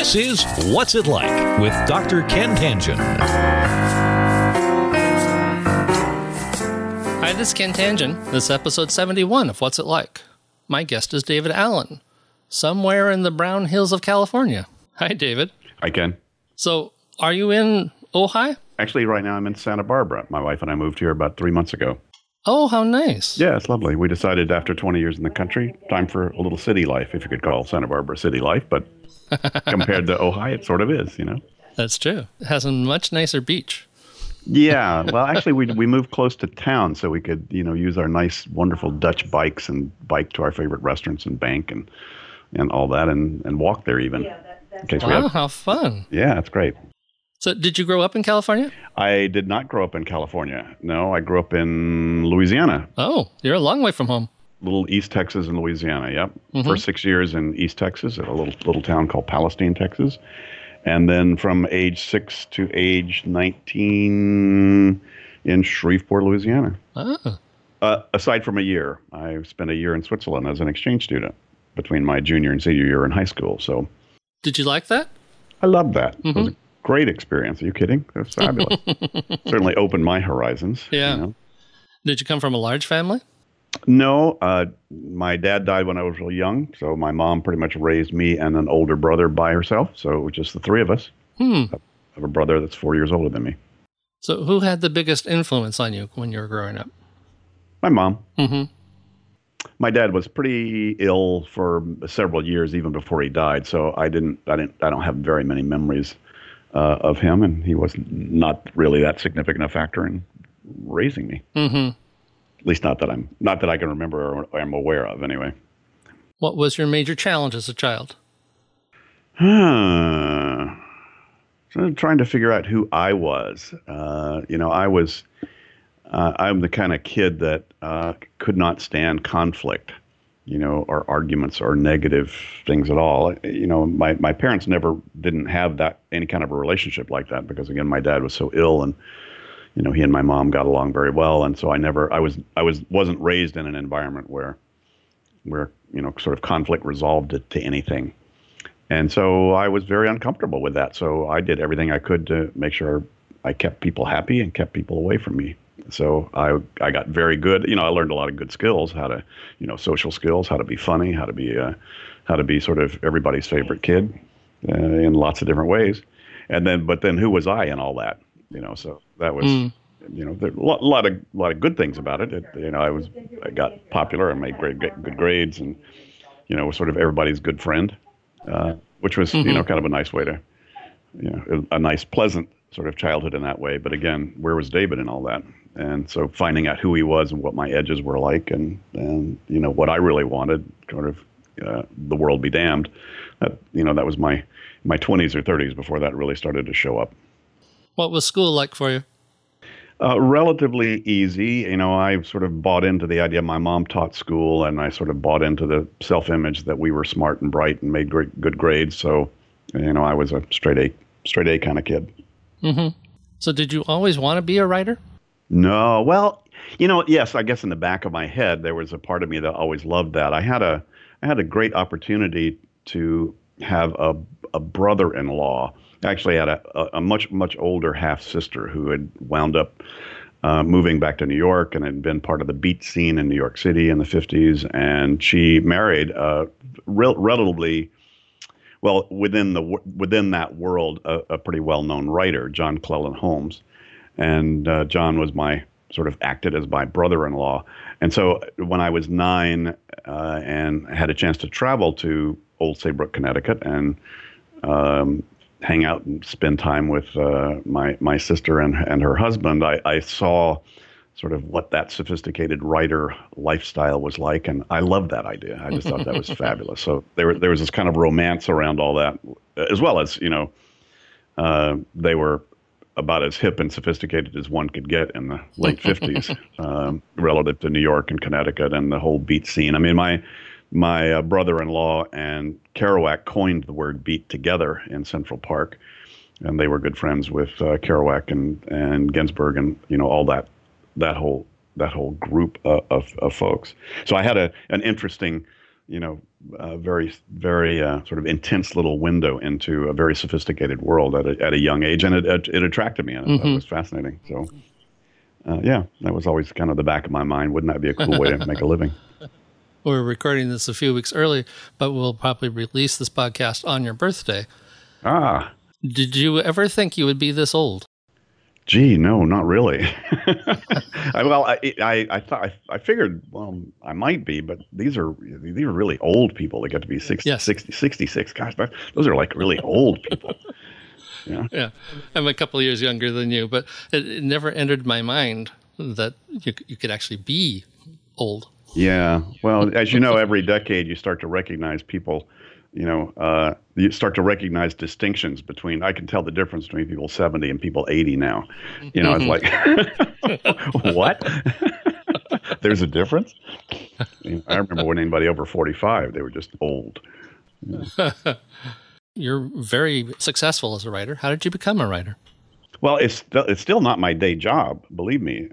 This is What's It Like with Dr. Ken Tangent. Hi, this is Ken Tangent. This is episode 71 of What's It Like. My guest is David Allen, somewhere in the brown hills of California. Hi, David. Hi, Ken. So, are you in Ojai? Actually, right now I'm in Santa Barbara. My wife and I moved here about 3 months ago. Oh, how nice. Yeah, it's lovely. We decided after 20 years in the country, time for a little city life, if you could call Santa Barbara city life. But compared to Ojai, it sort of is, you know? That's true. It has a much nicer beach. Yeah. Well, actually, we moved close to town so we could, use our nice, wonderful Dutch bikes and bike to our favorite restaurants and bank and all that and walk there even. In case Wow, how fun. Yeah, it's great. So, did you grow up in California? I did not grow up in California. No, I grew up in Louisiana. Oh, you're a long way from home. Little East Texas and Louisiana, yep. Mm-hmm. First 6 years in East Texas at a little town called Palestine, Texas. And then from age 6 to age 19 in Shreveport, Louisiana. Ah. Aside from a year, I spent a year in Switzerland as an exchange student between my junior and senior year in high school. So, did you like that? I loved that. Mm-hmm. It was a great experience. Are you kidding? It was fabulous. Certainly opened my horizons. Yeah. Did you come from a large family? No, my dad died when I was real young, so my mom pretty much raised me and an older brother by herself, so it was just the three of us. I have a brother that's 4 years older than me. So who had the biggest influence on you when you were growing up? My mom. Mm-hmm. My dad was pretty ill for several years, even before he died, so I don't have very many memories of him, and he was not really that significant a factor in raising me. Mm-hmm. At least not that I can remember or am aware of, anyway. What was your major challenge as a child? So trying to figure out who I was. I'm the kind of kid that could not stand conflict, or arguments or negative things at all. My parents didn't have any kind of a relationship like that because, again, my dad was so ill and he and my mom got along very well, and so I wasn't raised in an environment where sort of conflict resolved it to anything, and so I was very uncomfortable with that. So I did everything I could to make sure I kept people happy and kept people away from me. So I got very good. I learned a lot of good skills, how to, social skills, how to be funny, how to be sort of everybody's favorite kid in lots of different ways, but then who was I in all that? So that was, there a lot of good things about it. I got popular and made good grades and, was sort of everybody's good friend, which was, kind of a nice way to, a nice, pleasant sort of childhood in that way. But again, where was David in all that? And so finding out who he was and what my edges were like and what I really wanted, sort of the world be damned. That was my 20s or 30s before that really started to show up. What was school like for you? Relatively easy. I sort of bought into the idea. My mom taught school, and I sort of bought into the self-image that we were smart and bright and made good grades. So, I was a straight A kind of kid. Mm-hmm. So did you always want to be a writer? No. Well, yes, I guess in the back of my head, there was a part of me that always loved that. I had a great opportunity to have a brother-in-law. Actually had a much, much older half-sister who had wound up moving back to New York and had been part of the beat scene in New York City in the 50s. And she married relatively, well, within that world, a pretty well-known writer, John Cleland Holmes. And John was acted as my brother-in-law. And so when I was 9 and had a chance to travel to Old Saybrook, Connecticut, and hang out and spend time with my sister and her husband, I saw sort of what that sophisticated writer lifestyle was like, and I loved that idea. I just thought that was fabulous. So there was this kind of romance around all that, as well as they were about as hip and sophisticated as one could get in the late 50s relative to New York and Connecticut and the whole beat scene. I mean, my brother-in-law and Kerouac coined the word beat together in Central Park, and they were good friends with Kerouac and Ginsberg and all that whole group of folks. So I had an interesting very sort of intense little window into a very sophisticated world at a young age, and it attracted me, and it was fascinating. So, yeah, that was always kind of the back of my mind. Wouldn't that be a cool way to make a living? We're recording this a few weeks early, but we'll probably release this podcast on your birthday. Ah. Did you ever think you would be this old? Gee, no, not really. I figured, well, I might be, but these are really old people that get to be 60, Yes. 66. Gosh, those are like really old people. Yeah. I'm a couple of years younger than you, but it never entered my mind that you could actually be old. Yeah. Well, as you know, every decade you start to recognize people, you start to recognize distinctions between, I can tell the difference between people 70 and people 80 now. It's like, what? There's a difference? I remember when anybody over 45, they were just old. You're very successful as a writer. How did you become a writer? Well, it's still not my day job, believe me.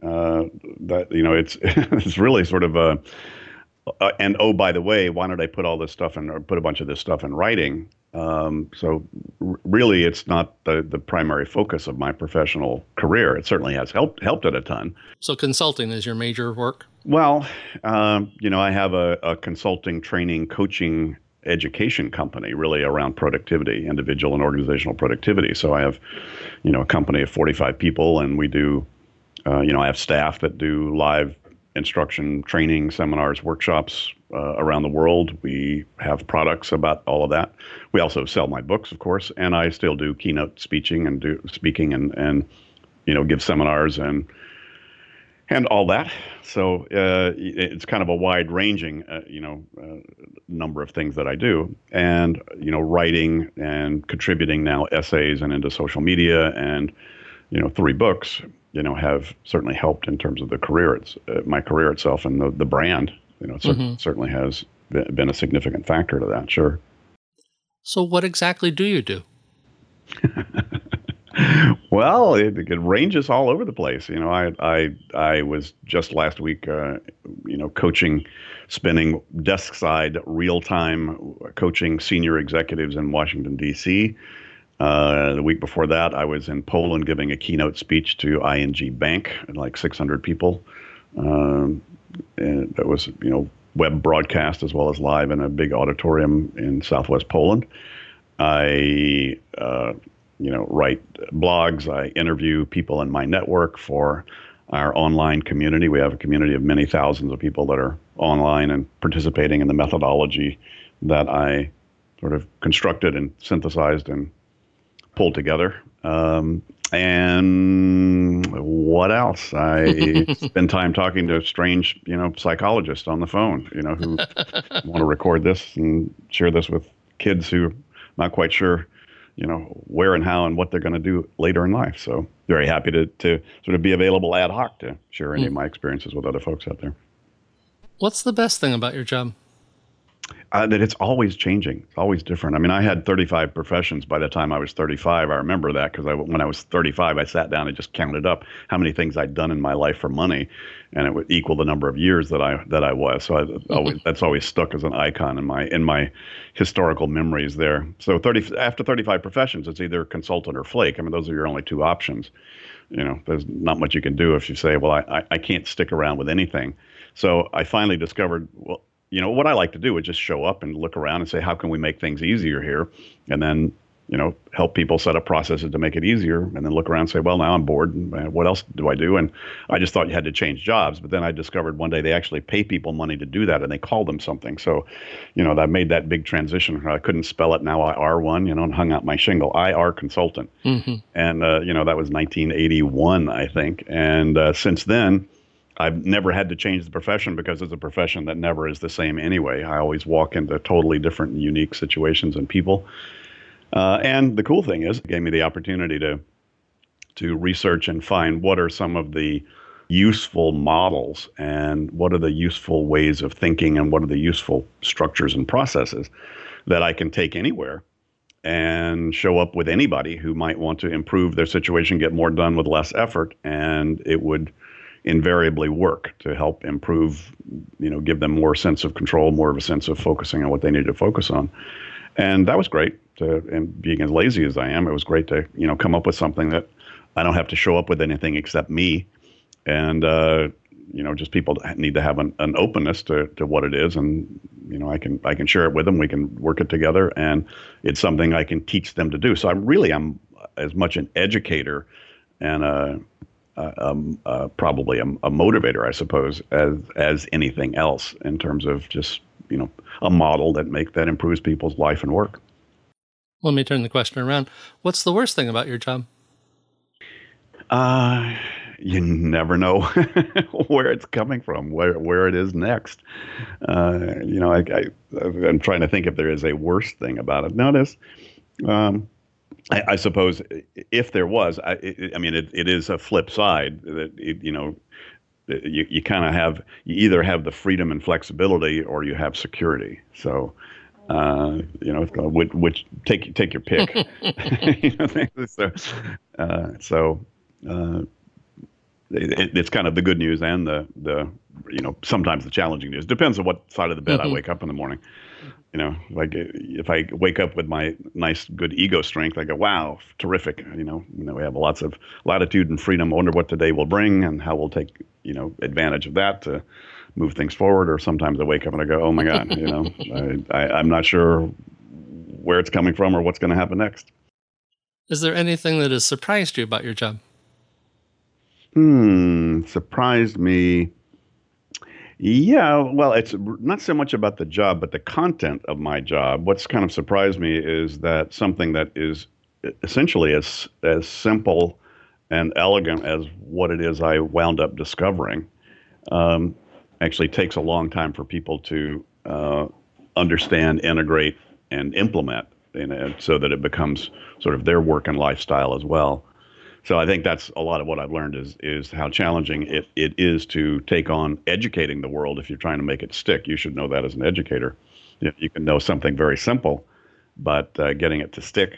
It's really sort of a. And oh, by the way, why don't I put all this stuff in, or put a bunch of this stuff in writing? Really, it's not the primary focus of my professional career. It certainly has helped it a ton. So consulting is your major work? Well, I have a consulting, training, coaching, education company really around productivity, individual and organizational productivity. So I have, a company of 45 people, and we do, I have staff that do live instruction, training, seminars, workshops around the world. We have products about all of that. We also sell my books, of course, and I still do keynote speaking and give seminars and all that. So it's kind of a wide-ranging, number of things that I do, and writing and contributing now essays and into social media, and 3 books. Have certainly helped in terms of the career. It's my career itself, and the brand. Certainly has been a significant factor to that. Sure. So, what exactly do you do? Well, it ranges all over the place. I was just last week, coaching, spending desk side, real time coaching senior executives in Washington, D.C. The week before that, I was in Poland giving a keynote speech to ING Bank, like 600 people. And that was, web broadcast as well as live in a big auditorium in Southwest Poland. I, write blogs. I interview people in my network for our online community. We have a community of many thousands of people that are online and participating in the methodology that I sort of constructed and synthesized and pulled together. And what else? I spend time talking to strange, psychologists on the phone, who want to record this and share this with kids who are not quite sure, where and how and what they're going to do later in life. So very happy to sort of be available ad hoc to share any of my experiences with other folks out there. What's the best thing about your job? That it's always changing. It's always different. I mean, I had 35 professions by the time I was 35. I remember that because when I was 35, I sat down and just counted up how many things I'd done in my life for money, and it would equal the number of years that I was. So that's always stuck as an icon in my historical memories there. So after 35 professions, it's either consultant or flake. I mean, those are your only 2 options. There's not much you can do if you say, well, I can't stick around with anything. So I finally discovered, well, what I like to do is just show up and look around and say, how can we make things easier here? And then, help people set up processes to make it easier, and then look around and say, well, now I'm bored. And what else do I do? And I just thought you had to change jobs. But then I discovered one day they actually pay people money to do that, and they call them something. So, that made that big transition. I couldn't spell it. Now I are one, and hung out my shingle, IR consultant. Mm-hmm. And, that was 1981, I think. And since then, I've never had to change the profession because it's a profession that never is the same anyway. I always walk into totally different and unique situations and people. And the cool thing is it gave me the opportunity to research and find what are some of the useful models and what are the useful ways of thinking and what are the useful structures and processes that I can take anywhere and show up with anybody who might want to improve their situation, get more done with less effort. And it would invariably work to help improve, give them more sense of control, more of a sense of focusing on what they need to focus on. And that was great. And being as lazy as I am, it was great to, come up with something that I don't have to show up with anything except me. And, just people need to have an openness to what it is. And, I can share it with them. We can work it together. And it's something I can teach them to do. So I'm as much an educator and probably a motivator, I suppose, as anything else in terms of just, a model that improves people's life and work. Let me turn the question around. What's the worst thing about your job? You never know where it's coming from, where it is next. I'm trying to think if there is a worse thing about it. No, there's, I suppose if there was, it is a flip side that, you kind of you either have the freedom and flexibility or you have security. So, which take your pick. It's kind of the good news and the sometimes the challenging news. Depends on what side of the bed I wake up in the morning. Like if I wake up with my nice, good ego strength, I go, wow, terrific. We have lots of latitude and freedom. I wonder what today will bring and how we'll take, advantage of that to move things forward. Or sometimes I wake up and I go, oh my God, I'm not sure where it's coming from or what's going to happen next. Is there anything that has surprised you about your job? Surprised me. Yeah, well, it's not so much about the job, but the content of my job. What's kind of surprised me is that something that is essentially as simple and elegant as what it is I wound up discovering, actually takes a long time for people to understand, integrate, and implement, so that it becomes sort of their work and lifestyle as well. So I think that's a lot of what I've learned is how challenging it is to take on educating the world. If you're trying to make it stick, you should know that as an educator. You can know something very simple, but getting it to stick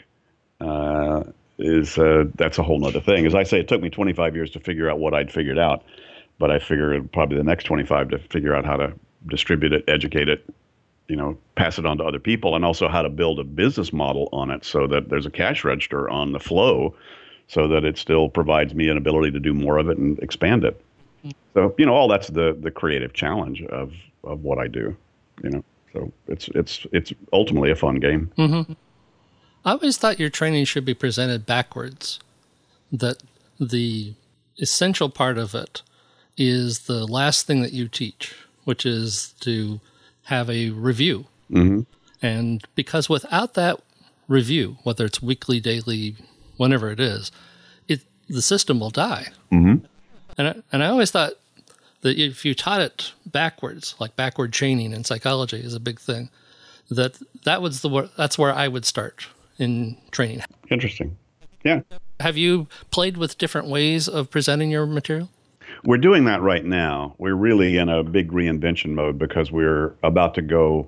that's a whole nother thing. As I say, it took me 25 years to figure out what I'd figured out, but I figure probably the next 25 to figure out how to distribute it, educate it, pass it on to other people, and also how to build a business model on it so that there's a cash register on the flow, so that it still provides me an ability to do more of it and expand it. So, all that's the creative challenge of what I do, So it's ultimately a fun game. Mm-hmm. I always thought your training should be presented backwards, that the essential part of it is the last thing that you teach, which is to have a review. Mm-hmm. And because without that review, whether it's weekly, daily, whenever it is, the system will die. Mm-hmm. And I always thought that if you taught it backwards, like backward chaining in psychology is a big thing, that's where I would start in training. Interesting. Yeah. Have you played with different ways of presenting your material? We're doing that right now. We're really in a big reinvention mode because we're about to go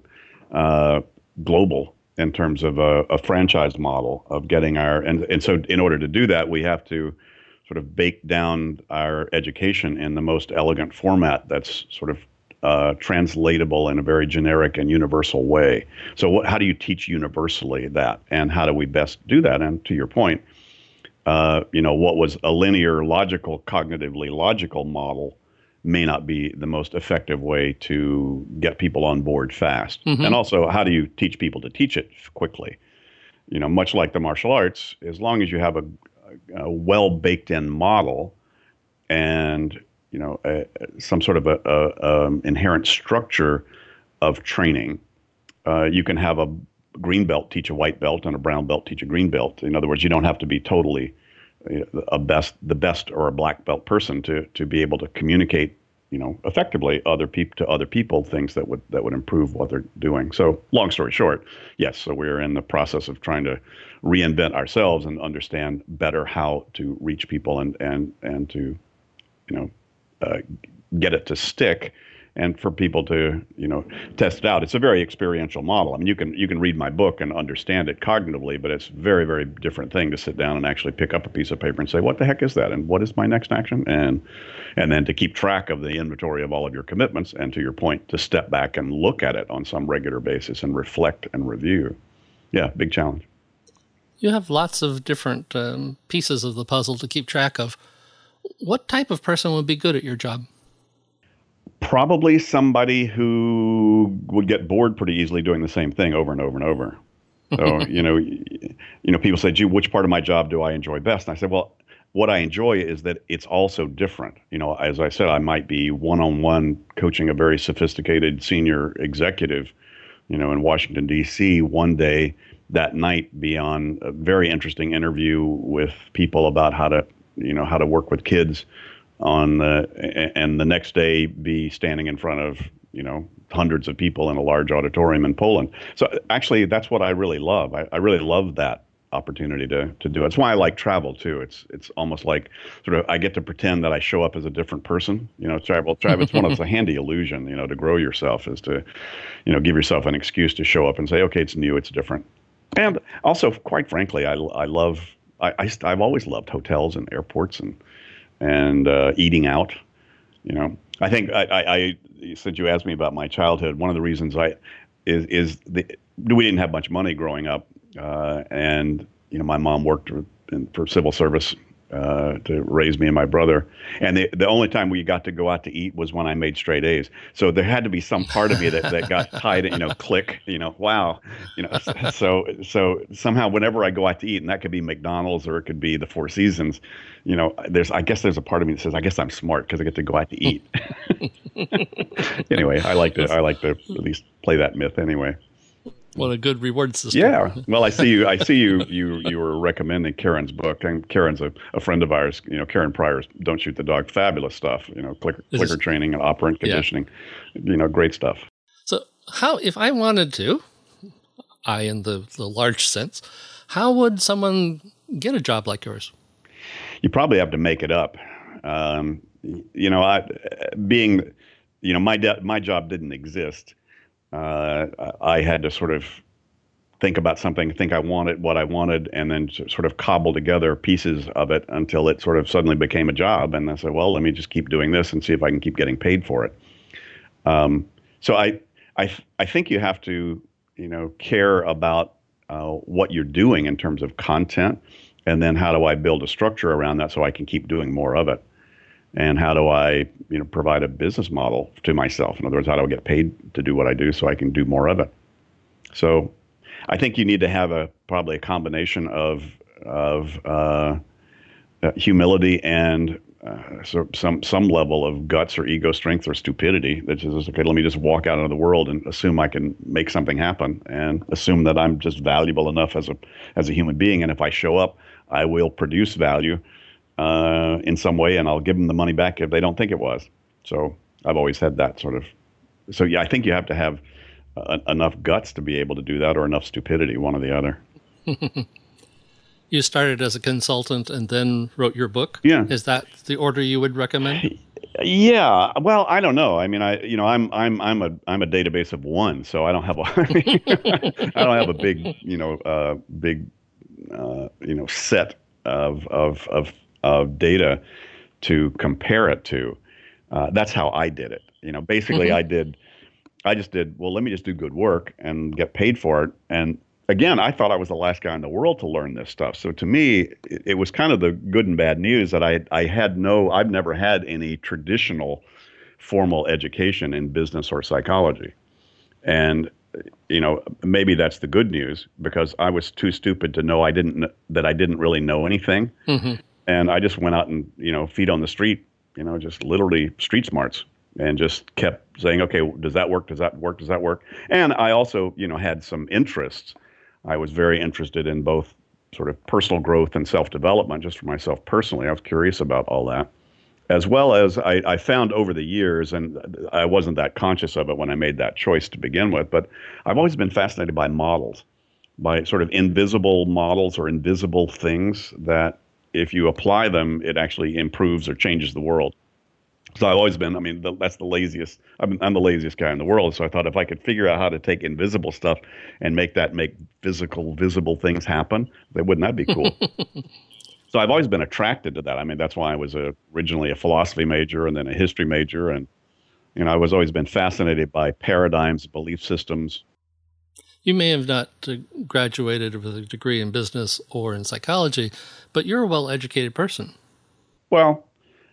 global in terms of a franchise model of getting and so in order to do that, we have to sort of bake down our education in the most elegant format that's sort of translatable in a very generic and universal way. So how do you teach universally that, and how do we best do that? And to your point, what was a linear, logical, cognitively logical model may not be the most effective way to get people on board fast. Mm-hmm. And also, how do you teach people to teach it quickly? Much like the martial arts, as long as you have a well baked in model and some sort of a inherent structure of training, you can have a green belt teach a white belt and a brown belt teach a green belt. In other words, you don't have to be totally the best or a black belt person to be able to communicate, effectively to other people things that would improve what they're doing. So long story short, yes. So we're in the process of trying to reinvent ourselves and understand better how to reach people and to, get it to stick and for people to, test it out. It's a very experiential model. I mean, you can read my book and understand it cognitively, but it's a very, very different thing to sit down and actually pick up a piece of paper and say, what the heck is that? And what is my next action? And then to keep track of the inventory of all of your commitments. And to your point, to step back and look at it on some regular basis and reflect and review. Yeah, big challenge. You have lots of different pieces of the puzzle to keep track of. What type of person would be good at your job? Probably somebody who would get bored pretty easily doing the same thing over and over and over. So, people say, gee, which part of my job do I enjoy best? And I said, well, what I enjoy is that it's also different. As I said, I might be one-on-one coaching a very sophisticated senior executive, in Washington, D.C. one day. That night be on a very interesting interview with people about how to work with kids and the next day be standing in front of, hundreds of people in a large auditorium in Poland. So actually, that's what I really love. I really love that opportunity to do it. It's why I like travel too. It's almost like sort of I get to pretend that I show up as a different person. Travel. It's one of the handy illusion, to grow yourself is to, give yourself an excuse to show up and say, okay, it's new, it's different. And also, quite frankly, I've always loved hotels and airports and eating out. I think since you asked me about my childhood, one of the reasons we didn't have much money growing up, and my mom worked for civil service to raise me and my brother, and the only time we got to go out to eat was when I made straight A's. So there had to be some part of me that got tied in, click, wow, so somehow whenever I go out to eat, and that could be McDonald's or it could be the Four Seasons, I guess there's a part of me that says, I guess I'm smart because I get to go out to eat. Anyway, I like to at least play that myth anyway. What a good reward system. Yeah. Well, I see you were recommending Karen's book, and Karen's a friend of ours. Karen Pryor's Don't Shoot the Dog. Fabulous stuff. Clicker training and operant conditioning. Yeah. Great stuff. So if I wanted to, in the large sense, how would someone get a job like yours? You probably have to make it up. My job didn't exist. I had to sort of think about something, think I wanted what I wanted, and then sort of cobble together pieces of it until it sort of suddenly became a job. And I said, well, let me just keep doing this and see if I can keep getting paid for it. So I think you have to, care about what you're doing in terms of content, and then how do I build a structure around that so I can keep doing more of it. And how do I, provide a business model to myself? In other words, how do I get paid to do what I do so I can do more of it? So I think you need to have probably a combination of humility and some level of guts or ego strength or stupidity that says, okay, let me just walk out into the world and assume I can make something happen and assume that I'm just valuable enough as a human being. And if I show up, I will produce value in some way, and I'll give them the money back if they don't think it was. So I've always had that sort of. So yeah, I think you have to have enough guts to be able to do that, or enough stupidity, one or the other. You started as a consultant and then wrote your book. Yeah. Is that the order you would recommend? Yeah. Well, I don't know. I mean, I'm a database of one, so I don't have a big set of data to compare it to. That's how I did it. Basically, I just did, well, let me just do good work and get paid for it. And again, I thought I was the last guy in the world to learn this stuff. So to me, it was kind of the good and bad news that I've never had any traditional formal education in business or psychology. And, maybe that's the good news, because I was too stupid to know that I didn't really know anything. Mm-hmm. And I just went out and, feet on the street, just literally street smarts, and just kept saying, okay, does that work? Does that work? Does that work? And I also, had some interests. I was very interested in both sort of personal growth and self-development, just for myself personally. I was curious about all that, as well as I found over the years, and I wasn't that conscious of it when I made that choice to begin with, but I've always been fascinated by models, by sort of invisible models or invisible things that if you apply them, it actually improves or changes the world. So I've always been, I mean, that's the laziest. I'm the laziest guy in the world. So I thought if I could figure out how to take invisible stuff and make visible things happen, then wouldn't that be cool? So I've always been attracted to that. I mean, that's why I was originally a philosophy major and then a history major. And, I was always been fascinated by paradigms, belief systems. You may have not graduated with a degree in business or in psychology, but you're a well-educated person. Well,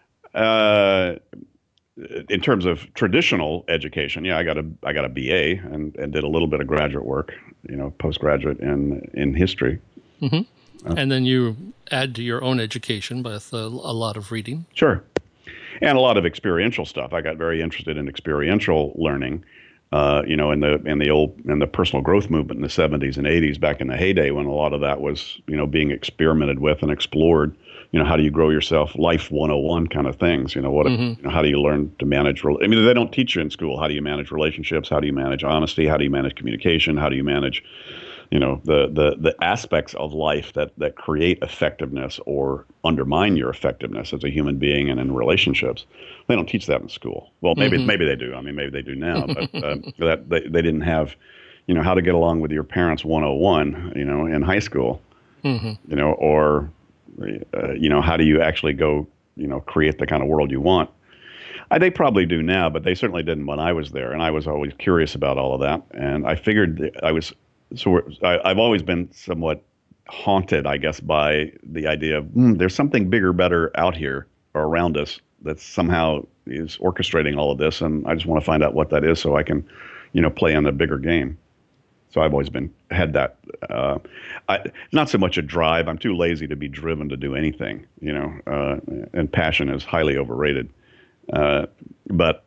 in terms of traditional education, yeah, I got a BA and did a little bit of graduate work, postgraduate in history. Mm-hmm. And then you add to your own education with a lot of reading. Sure. And a lot of experiential stuff. I got very interested in experiential learning, in the personal growth movement in the 70s and 80s, back in the heyday when a lot of that was, being experimented with and explored. How do you grow yourself? Life 101 kind of things. How do you learn to manage? They don't teach you in school. How do you manage relationships? How do you manage honesty? How do you manage communication? How do you manage, the aspects of life that create effectiveness or undermine your effectiveness as a human being and in relationships? They don't teach that in school. Well, maybe they do. I mean, maybe they do now, but that they didn't have, how to get along with your parents 101, in high school, or how do you actually go, create the kind of world you want? They probably do now, but they certainly didn't when I was there. And I was always curious about all of that. And I figured I've always been somewhat haunted, I guess, by the idea of there's something bigger, better out here or around us that somehow is orchestrating all of this. And I just want to find out what that is so I can, play on a bigger game. So I've always had that, not so much a drive. I'm too lazy to be driven to do anything, and passion is highly overrated. But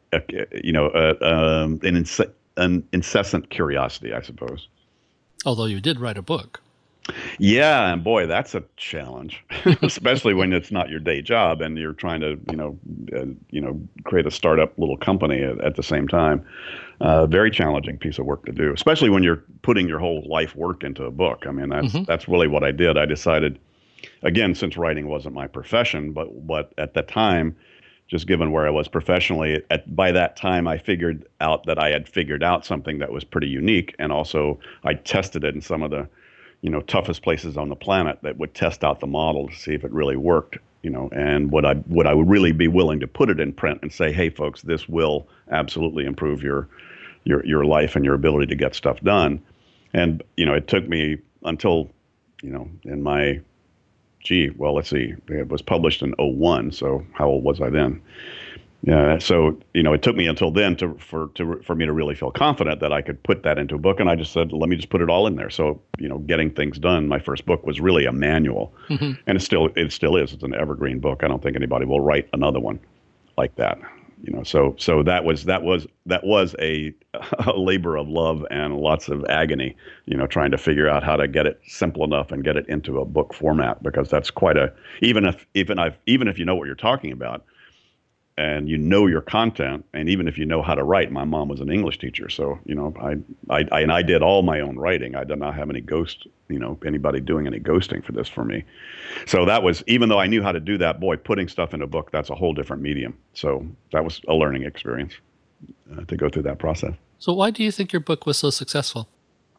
an incessant curiosity, I suppose. Although you did write a book. Yeah, and boy, that's a challenge, especially when it's not your day job and you're trying to, create a startup little company at the same time. Very challenging piece of work to do, especially when you're putting your whole life work into a book. I mean, that's really what I did. I decided, again, since writing wasn't my profession, but at the time, just given where I was professionally, by that time, I figured out that I had figured out something that was pretty unique. And also I tested it in some of the, toughest places on the planet that would test out the model to see if it really worked, and would I really be willing to put it in print and say, hey, folks, this will absolutely improve your life and your ability to get stuff done. And, it took me until, in my let's see, it was published in 2001. So how old was I then? Yeah. So, it took me until then for me to really feel confident that I could put that into a book. And I just said, let me just put it all in there. So, getting things done, my first book was really a manual, and it still is. It's an evergreen book. I don't think anybody will write another one like that. So that was a labor of love and lots of agony, trying to figure out how to get it simple enough and get it into a book format, because that's quite even if you know what you're talking about and your content, and even if you know how to write. My mom was an English teacher, so I did all my own writing. I did not have any anybody doing any ghosting for this for me. So that was, even though I knew how to do that, boy, putting stuff in a book, that's a whole different medium. So that was a learning experience to go through that process. So why do you think your book was so successful?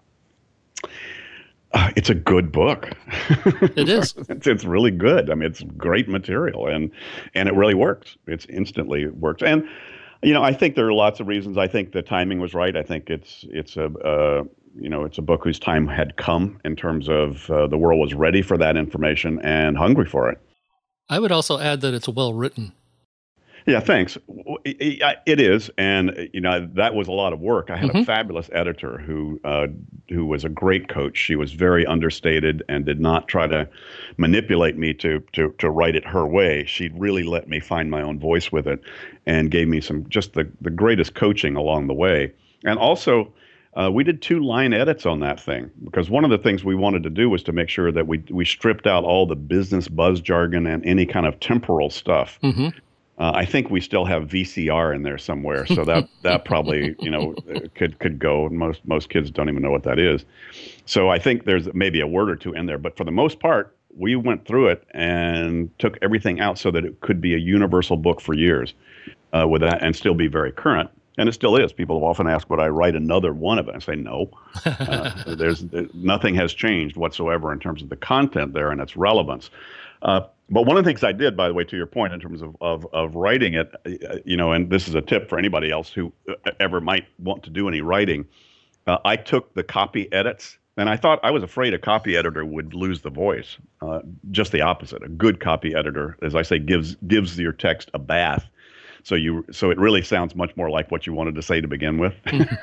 It's a good book. It is. It's really good. I mean, it's great material, and it really works. It's instantly works. And, I think there are lots of reasons. I think the timing was right. I think it's a book whose time had come in terms of the world was ready for that information and hungry for it. I would also add that it's well written. Yeah, thanks. It is, and that was a lot of work. I had a fabulous editor who was a great coach. She was very understated and did not try to manipulate me to write it her way. She really let me find my own voice with it, and gave me just the greatest coaching along the way. And also, we did 2 line edits on that thing, because one of the things we wanted to do was to make sure that we stripped out all the business buzz jargon and any kind of temporal stuff. I think we still have VCR in there somewhere, so that probably could go. Most kids don't even know what that is. So I think there's maybe a word or two in there, but for the most part, we went through it and took everything out so that it could be a universal book for years. with that and still be very current. And it still is. People often ask, would I write another one of it? I say no. Nothing has changed whatsoever in terms of the content there and its relevance. But one of the things I did, by the way, to your point, in terms of writing it, and this is a tip for anybody else who ever might want to do any writing. I took the copy edits, and I was afraid a copy editor would lose the voice. Just the opposite. A good copy editor, as I say, gives your text a bath. So it really sounds much more like what you wanted to say to begin with.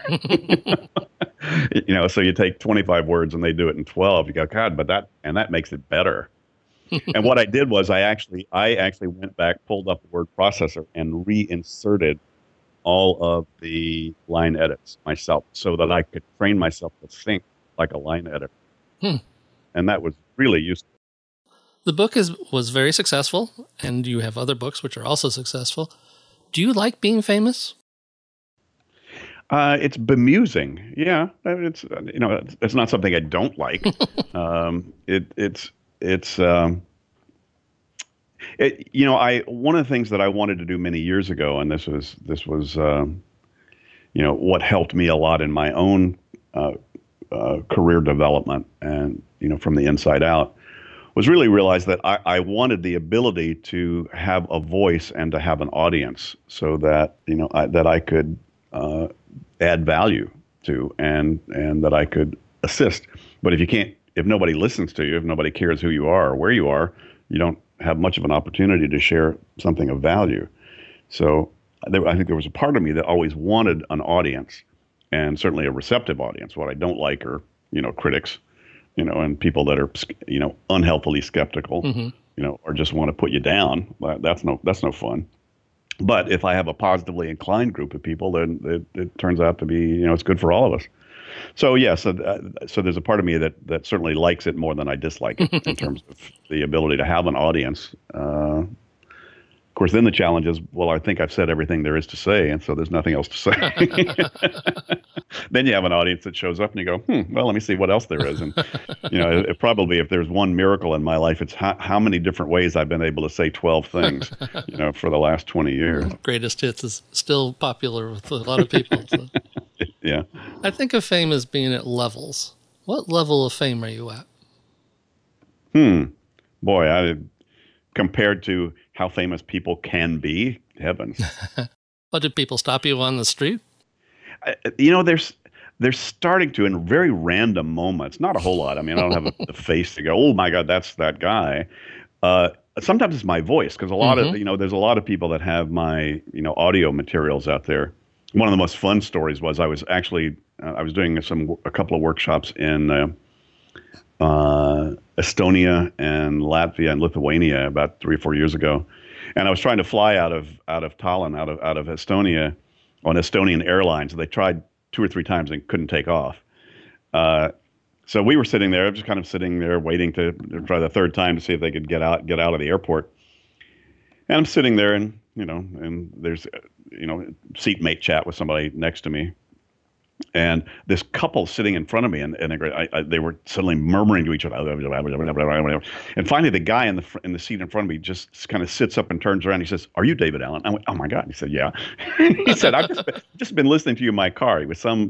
So you take 25 words and they do it in 12. You go, God, that makes it better. And what I did was I actually went back, pulled up the word processor, and reinserted all of the line edits myself, so that I could train myself to think like a line editor. And that was really useful. The book was very successful, and you have other books which are also successful. Do you like being famous? It's bemusing. Yeah, it's not something I don't like. One of the things that I wanted to do many years ago, and this was what helped me a lot in my own career development, and from the inside out, was really realize that I wanted the ability to have a voice and to have an audience, so that that I could add value to, and that I could assist. But if nobody listens to you, if nobody cares who you are or where you are, you don't have much of an opportunity to share something of value. So I think there was a part of me that always wanted an audience, and certainly a receptive audience. What I don't like are critics, and people that are unhealthily skeptical, or just want to put you down. That's no fun. But if I have a positively inclined group of people, then it turns out to be it's good for all of us. So so there's a part of me that certainly likes it more than I dislike it in terms of the ability to have an audience. Of course, then the challenge is, well, I think I've said everything there is to say, and so there's nothing else to say. Then you have an audience that shows up, and you go, well, let me see what else there is. And probably if there's one miracle in my life, it's how many different ways I've been able to say 12 things, for the last 20 years. Greatest Hits is still popular with a lot of people. So. Yeah. I think of fame as being at levels. What level of fame are you at? Boy, compared to how famous people can be, heavens. What, do people stop you on the street? They're starting to, in very random moments, not a whole lot. I mean, I don't have the face to go, oh my God, that's that guy. Sometimes it's my voice, because a lot of, there's a lot of people that have my, audio materials out there. One of the most fun stories was I was doing a couple of workshops in Estonia and Latvia and Lithuania about 3 or 4 years ago, and I was trying to fly out of Tallinn, out of Estonia, on Estonian Airlines. They tried 2 or 3 times and couldn't take off. So we were sitting there, just kind of sitting there, waiting to try the third time to see if they could get out of the airport. And I'm sitting there, and and there's seatmate chat with somebody next to me. And this couple sitting in front of me, and they were suddenly murmuring to each other. And finally, the guy in the seat in front of me just kind of sits up and turns around. He says, "Are you David Allen?" I went, "Oh my God!" He said, "Yeah." He said, "I've just been listening to you in my car." He was some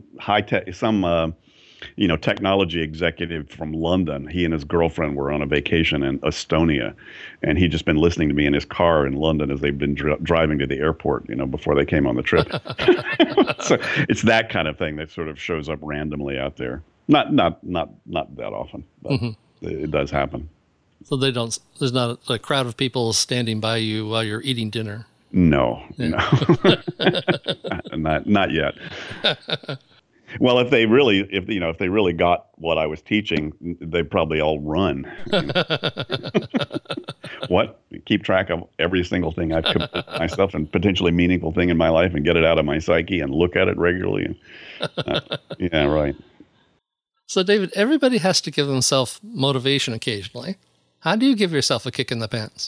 technology executive from London. He and his girlfriend were on a vacation in Estonia, and he'd just been listening to me in his car in London as they've been driving to the airport, before they came on the trip. So it's that kind of thing that sort of shows up randomly out there. Not that often, but it does happen. So there's not a crowd of people standing by you while you're eating dinner. No, not yet. Well, if they really got what I was teaching, they'd probably all run. What? Keep track of every single thing I've committed myself and potentially meaningful thing in my life, and get it out of my psyche and look at it regularly. Yeah, right. So, David, everybody has to give themselves motivation occasionally. How do you give yourself a kick in the pants?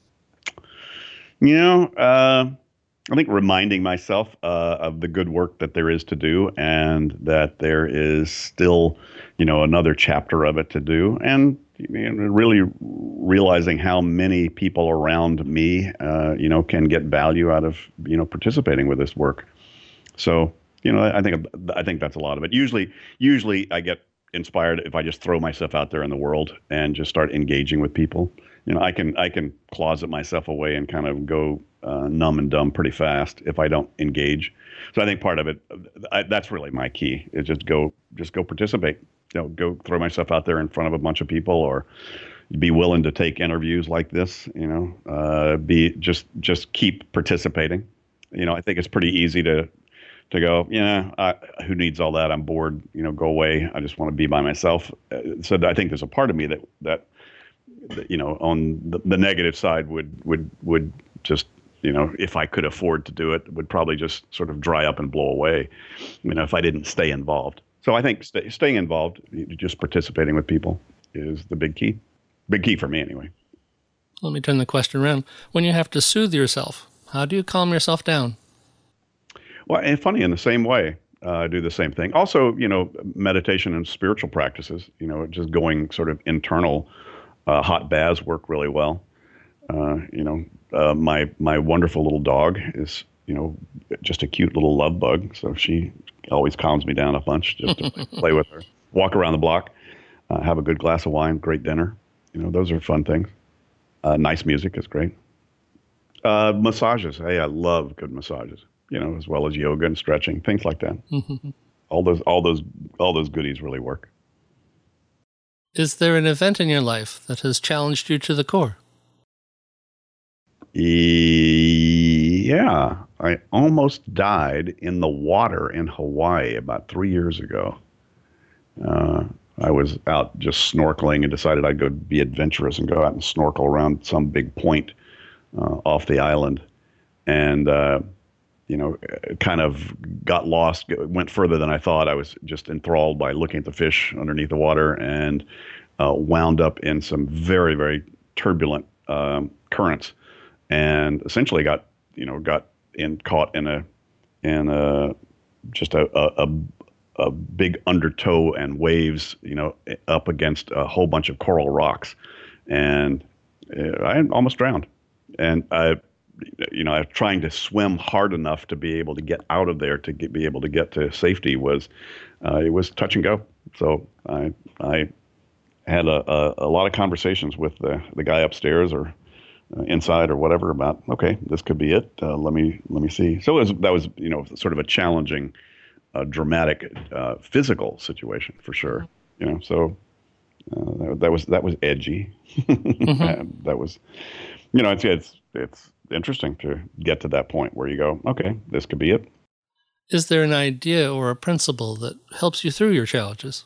I think reminding myself of the good work that there is to do, and that there is still, another chapter of it to do. And, really realizing how many people around me, can get value out of, participating with this work. So, I think that's a lot of it. Usually I get inspired if I just throw myself out there in the world and just start engaging with people. I can closet myself away and kind of go numb and dumb pretty fast if I don't engage. So I think part of it, that's really my key, is just go participate. Go throw myself out there in front of a bunch of people, or be willing to take interviews like this. Be just keep participating. I think it's pretty easy to go, who needs all that? I'm bored. Go away. I just want to be by myself. So I think there's a part of me that on the negative side would just, if I could afford to do it, would probably just sort of dry up and blow away, if I didn't stay involved. So I think staying involved, just participating with people, is the big key. Big key for me, anyway. Let me turn the question around. When you have to soothe yourself, how do you calm yourself down? Well, and funny, in the same way, I do the same thing. Also, meditation and spiritual practices, just going sort of internal, hot baths work really well. My wonderful little dog is, just a cute little love bug. So she always calms me down a bunch just to play with her. Walk around the block, have a good glass of wine, great dinner. Those are fun things. Nice music is great. Massages. Hey, I love good massages, as well as yoga and stretching, things like that. Mm-hmm. All those goodies really work. Is there an event in your life that has challenged you to the core? Yeah, I almost died in the water in Hawaii about 3 years ago. I was out just snorkeling and decided I'd go be adventurous and go out and snorkel around some big point off the island, and kind of got lost, went further than I thought. I was just enthralled by looking at the fish underneath the water, and wound up in some very, very turbulent currents, and essentially got caught in a big undertow and waves, up against a whole bunch of coral rocks, and I almost drowned. And I was trying to swim hard enough to be able to get out of there to be able to get to safety it was touch and go. So I had a lot of conversations with the guy upstairs or inside or whatever about, okay, this could be it. Let me see. So that was sort of a challenging, dramatic, physical situation for sure. So that was edgy. Mm-hmm. That was, it's interesting to get to that point where you go, okay, this could be it. Is there an idea or a principle that helps you through your challenges?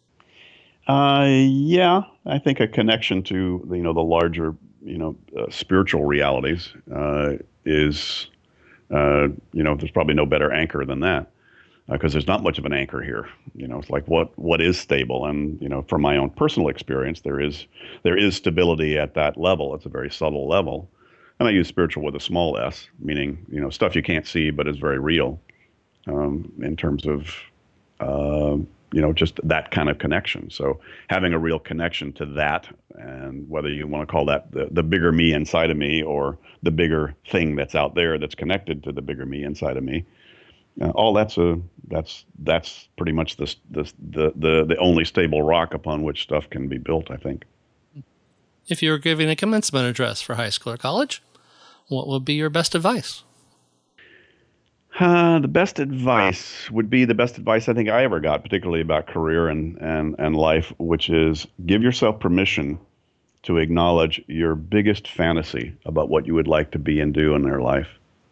Yeah, I think a connection to the larger, spiritual realities is, there's probably no better anchor than that, because there's not much of an anchor here. It's like what is stable, and from my own personal experience, there is stability at that level. It's a very subtle level, and I use spiritual with a small s, meaning stuff you can't see but is very real, in terms of just that kind of connection. So having a real connection to that, and whether you want to call that the bigger me inside of me, or the bigger thing that's out there that's connected to the bigger me inside of me, all that's pretty much the only stable rock upon which stuff can be built, I think. If you were giving a commencement address for high school or college, what would be your best advice? The best advice would be the best advice I think I ever got, particularly about career and life, which is give yourself permission to acknowledge your biggest fantasy about what you would like to be and do in their life.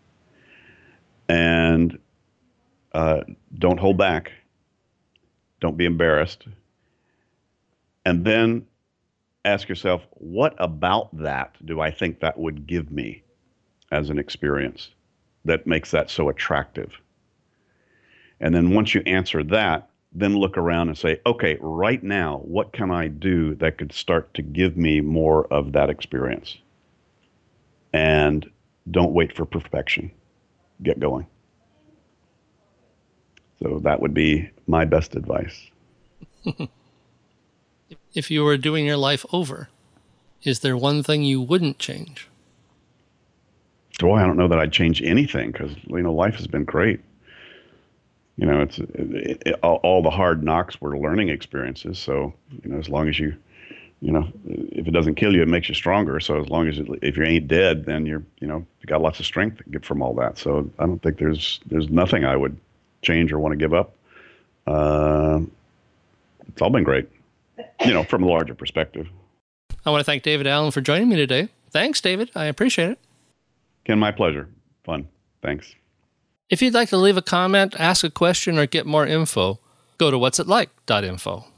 And don't hold back. Don't be embarrassed. And then ask yourself, what about that do I think that would give me as an experience that makes that so attractive? And then once you answer that, then look around and say, okay, right now, what can I do that could start to give me more of that experience? And don't wait for perfection. Get going. So that would be my best advice. If you were doing your life over, is there one thing you wouldn't change? Boy, I don't know that I'd change anything because, life has been great. All the hard knocks were learning experiences. So, as long as if it doesn't kill you, it makes you stronger. So as long as if you ain't dead, then you got lots of strength to get from all that. So I don't think there's nothing I would change or want to give up. It's all been great, from a larger perspective. I want to thank David Allen for joining me today. Thanks, David. I appreciate it. Ken, my pleasure. Fun. Thanks. If you'd like to leave a comment, ask a question, or get more info, go to what'sitlike.info.